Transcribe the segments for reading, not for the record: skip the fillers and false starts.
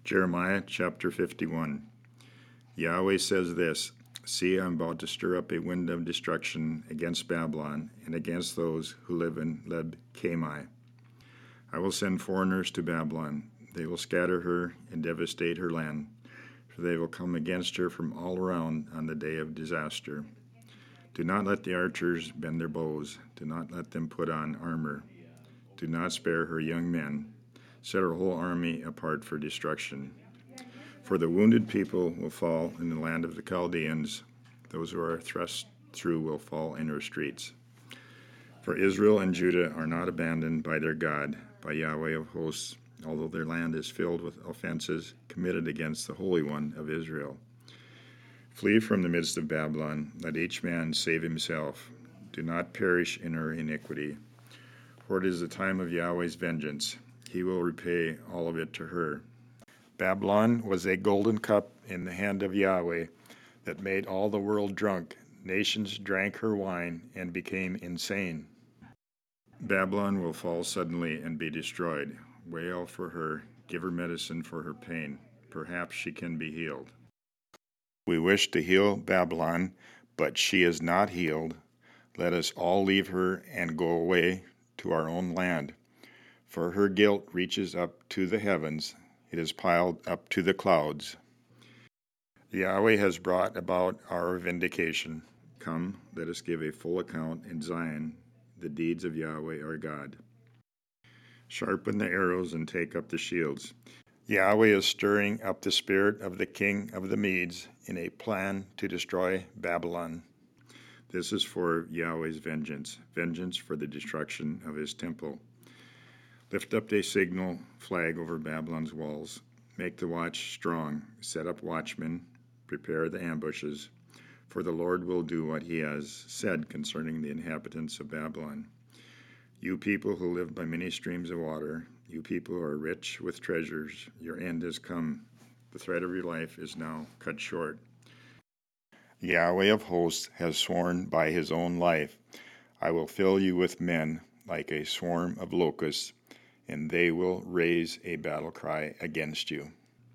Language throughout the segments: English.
Jeremiah chapter 51. Yahweh says this, See, I am about to stir up a wind of destruction against Babylon and against those who live in Leb-Kamai. I will send foreigners to Babylon. They will scatter her and devastate her land, for they will come against her from all around on the day of disaster. Do not let the archers bend their bows. Do not let them put on armor. Do not spare her young men. Set her whole army apart for destruction. For the wounded people will fall in the land of the Chaldeans. Those who are thrust through will fall in her streets. For Israel and Judah are not abandoned by their God, by Yahweh of hosts, although their land is filled with offenses committed against the Holy One of Israel. Flee from the midst of Babylon. Let each man save himself. Do not perish in her iniquity. For it is the time of Yahweh's vengeance. He will repay all of it to her. Babylon was a golden cup in the hand of Yahweh that made all the world drunk. Nations drank her wine and became insane. Babylon will fall suddenly and be destroyed. Wail for her, give her medicine for her pain. Perhaps she can be healed. We wish to heal Babylon, but she is not healed. Let us all leave her and go away to our own land. For her guilt reaches up to the heavens. It is piled up to the clouds. Yahweh has brought about our vindication. Come, let us give a full account in Zion, the deeds of Yahweh our God. Sharpen the arrows and take up the shields. Yahweh is stirring up the spirit of the king of the Medes in a plan to destroy Babylon. This is for Yahweh's vengeance for the destruction of his temple. Lift up a signal flag over Babylon's walls. Make the watch strong. Set up watchmen. Prepare the ambushes. For the Lord will do what he has said concerning the inhabitants of Babylon. You people who live by many streams of water, you people who are rich with treasures, your end has come. The thread of your life is now cut short. Yahweh of hosts has sworn by his own life, I will fill you with men like a swarm of locusts, and they will raise a battle cry against you.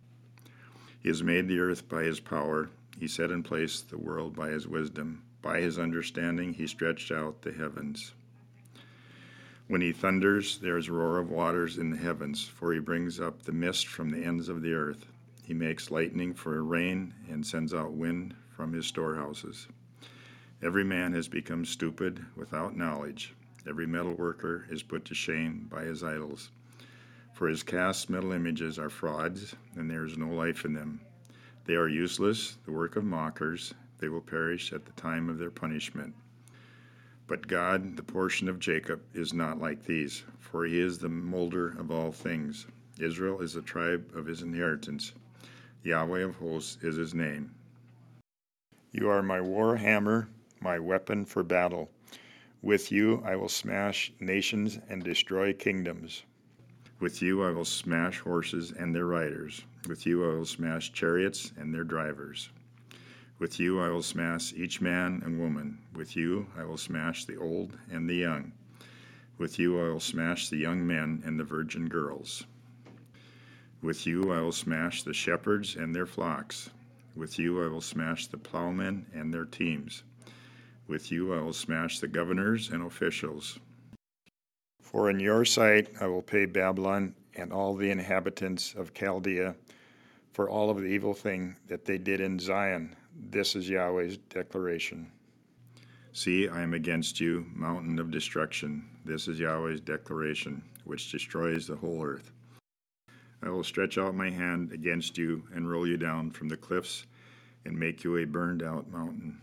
He has made the earth by his power. He set in place the world by his wisdom. By his understanding he stretched out the heavens. When he thunders, there is a roar of waters in the heavens, for he brings up the mist from the ends of the earth. He makes lightning for rain and sends out wind from his storehouses. Every man has become stupid without knowledge. Every metal worker is put to shame by his idols. For his cast metal images are frauds, and there is no life in them. They are useless, the work of mockers. They will perish at the time of their punishment. But God, the portion of Jacob, is not like these, for he is the molder of all things. Israel is the tribe of his inheritance. Yahweh of hosts is his name. You are my war hammer, my weapon for battle. With you I will smash nations and destroy kingdoms. With you I will smash horses and their riders. With you I will smash chariots and their drivers. With you I will smash each man and woman. With you I will smash the old and the young. With you I will smash the young men and the virgin girls. With you I will smash the shepherds and their flocks. With you I will smash the plowmen and their teams. With you I will smash the governors and officials. For in your sight I will pay Babylon and all the inhabitants of Chaldea for all of the evil thing that they did in Zion. This is Yahweh's declaration. See, I am against you, mountain of destruction. This is Yahweh's declaration, which destroys the whole earth. I will stretch out my hand against you and roll you down from the cliffs and make you a burned out mountain.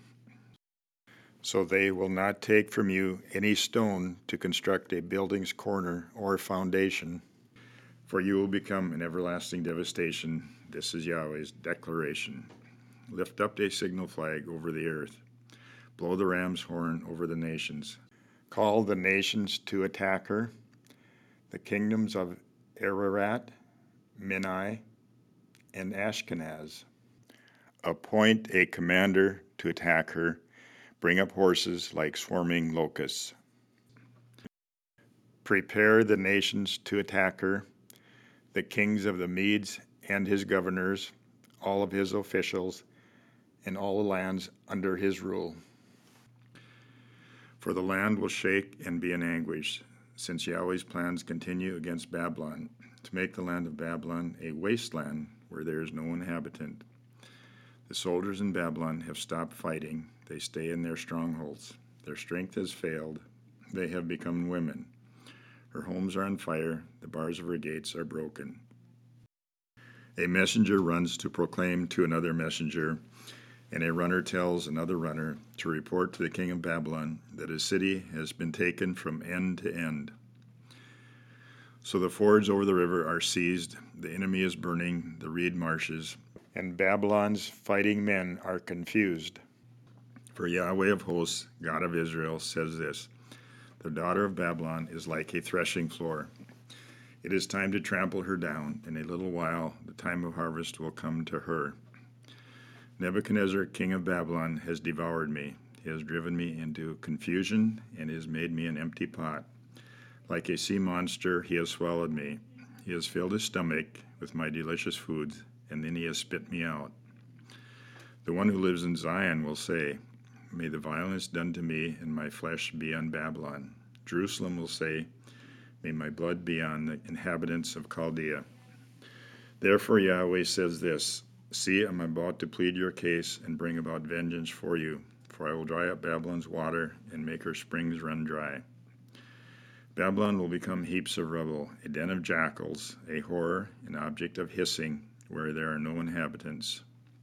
So they will not take from you any stone to construct a building's corner or foundation, for you will become an everlasting devastation. This is Yahweh's declaration. Lift up a signal flag over the earth. Blow the ram's horn over the nations. Call the nations to attack her, the kingdoms of Ararat, Minai, and Ashkenaz. Appoint a commander to attack her. Bring up horses like swarming locusts. Prepare the nations to attack her, the kings of the Medes and his governors, all of his officials, and all the lands under his rule. For the land will shake and be in anguish, since Yahweh's plans continue against Babylon, to make the land of Babylon a wasteland where there is no inhabitant. The soldiers in Babylon have stopped fighting. They stay in their strongholds. Their strength has failed. They have become women. Her homes are on fire. The bars of her gates are broken. A messenger runs to proclaim to another messenger, and a runner tells another runner to report to the king of Babylon that his city has been taken from end to end. So the fords over the river are seized, the enemy is burning the reed marshes, and Babylon's fighting men are confused. For Yahweh of hosts, God of Israel, says this: the daughter of Babylon is like a threshing floor. It is time to trample her down. In a little while, the time of harvest will come to her. Nebuchadnezzar, king of Babylon, has devoured me. He has driven me into confusion and has made me an empty pot. Like a sea monster, he has swallowed me. He has filled his stomach with my delicious foods, and then he has spit me out. The one who lives in Zion will say, may the violence done to me and my flesh be on Babylon. Jerusalem will say, may my blood be on the inhabitants of Chaldea. Therefore Yahweh says this: see, I am about to plead your case and bring about vengeance for you, for I will dry up Babylon's water and make her springs run dry. Babylon will become heaps of rubble, a den of jackals, a horror, an object of hissing, where there are no inhabitants.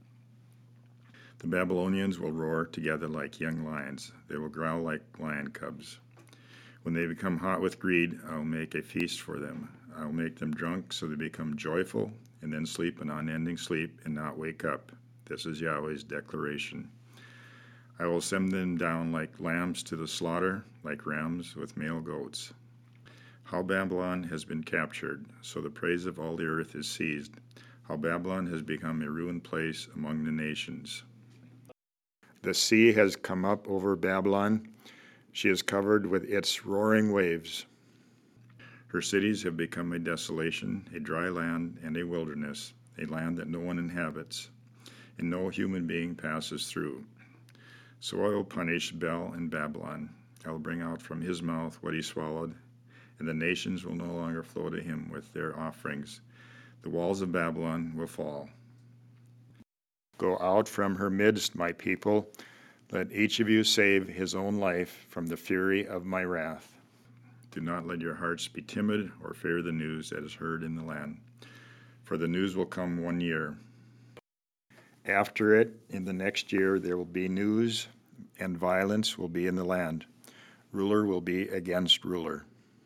The Babylonians will roar together like young lions. They will growl like lion cubs. When they become hot with greed, I will make a feast for them. I will make them drunk so they become joyful, and then sleep an unending sleep and not wake up. This is Yahweh's declaration. I will send them down like lambs to the slaughter, like rams with male goats. How Babylon has been captured, so the praise of all the earth is seized. How Babylon has become a ruined place among the nations. The sea has come up over Babylon. She is covered with its roaring waves. Her cities have become a desolation, a dry land, and a wilderness, a land that no one inhabits, and no human being passes through. So I will punish Bel and Babylon. I will bring out from his mouth what he swallowed, and the nations will no longer flow to him with their offerings. The walls of Babylon will fall. Go out from her midst, my people. Let each of you save his own life from the fury of my wrath. Do not let your hearts be timid or fear the news that is heard in the land, for the news will come 1 year. After it, in the next year, there will be news, and violence will be in the land. Ruler will be against ruler.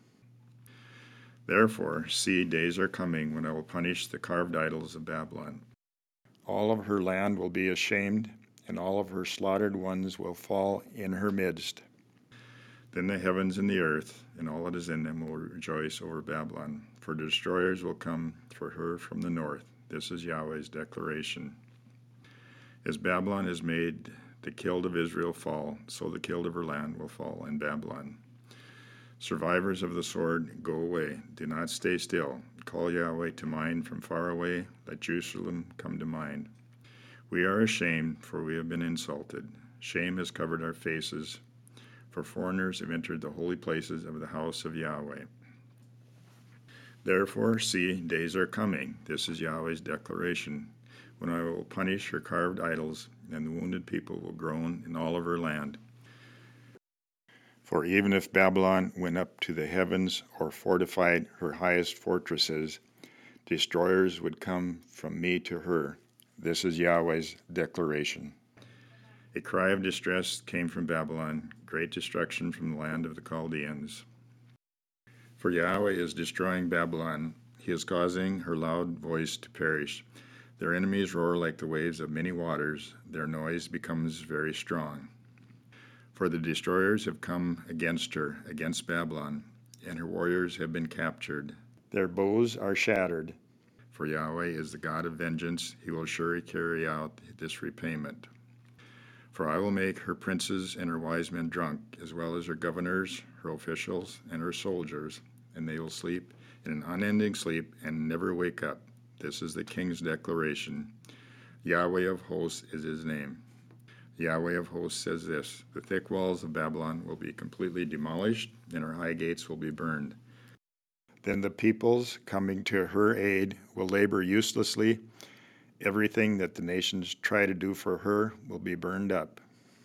Therefore, see, days are coming when I will punish the carved idols of Babylon. All of her land will be ashamed, and all of her slaughtered ones will fall in her midst. Then the heavens and the earth, and all that is in them, will rejoice over Babylon, for destroyers will come for her from the north. This is Yahweh's declaration. As Babylon has made the killed of Israel fall, so the killed of her land will fall in Babylon. Survivors of the sword, go away. Do not stay still. Call Yahweh to mind from far away. Let Jerusalem come to mind. We are ashamed, for we have been insulted. Shame has covered our faces, for foreigners have entered the holy places of the house of Yahweh. Therefore, see, days are coming. This is Yahweh's declaration, when I will punish her carved idols, and the wounded people will groan in all of her land. For even if Babylon went up to the heavens or fortified her highest fortresses, destroyers would come from me to her. This is Yahweh's declaration. A cry of distress came from Babylon, great destruction from the land of the Chaldeans. For Yahweh is destroying Babylon. He is causing her loud voice to perish. Their enemies roar like the waves of many waters. Their noise becomes very strong. For the destroyers have come against her, against Babylon, and her warriors have been captured. Their bows are shattered. For Yahweh is the God of vengeance. He will surely carry out this repayment. For I will make her princes and her wise men drunk, as well as her governors, her officials, and her soldiers, and they will sleep in an unending sleep and never wake up. This is the king's declaration. Yahweh of hosts is his name. Yahweh of hosts says this: the thick walls of Babylon will be completely demolished, and her high gates will be burned. Then the peoples coming to her aid will labor uselessly. Everything that the nations try to do for her will be burned up.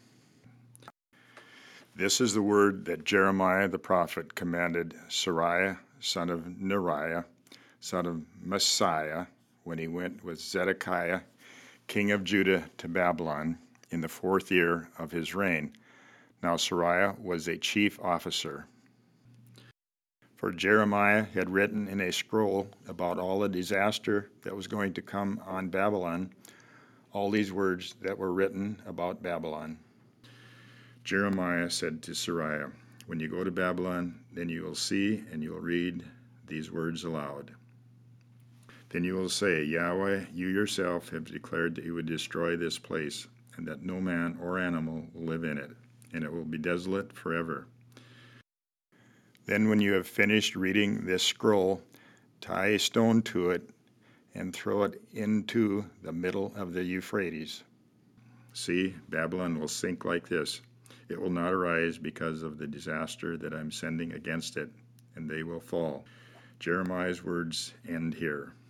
This is the word that Jeremiah the prophet commanded Seraiah, son of Neriah, son of Messiah, when he went with Zedekiah, king of Judah, to Babylon in the 4th year of his reign. Now Seraiah was a chief officer. For Jeremiah had written in a scroll about all the disaster that was going to come on Babylon, all these words that were written about Babylon. Jeremiah said to Seraiah, when you go to Babylon, then you will see and you will read these words aloud. Then you will say, Yahweh, you yourself have declared that you would destroy this place, and that no man or animal will live in it, and it will be desolate forever. Then when you have finished reading this scroll, tie a stone to it and throw it into the middle of the Euphrates. See, Babylon will sink like this. It will not arise because of the disaster that I'm sending against it, and they will fall. Jeremiah's words end here.